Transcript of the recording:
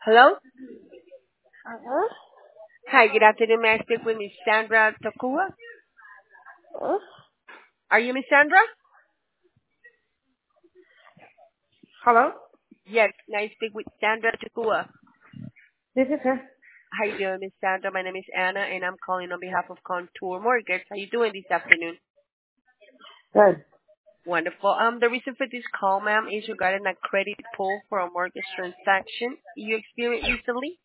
Hello? Uh-huh. Hi, good afternoon. May I speak with Miss Sandra Takua? Uh, Are you Miss Sandra? Hello? Yes, may I speak with Sandra Takua? This is her. How you doing, Miss Sandra? My name is Anna, and I'm calling on behalf of Contour Mortgage. How you doing this afternoon? Good. Wonderful. The reason for this call, ma'am, is regarding a credit pull for a mortgage transaction you experienced recently.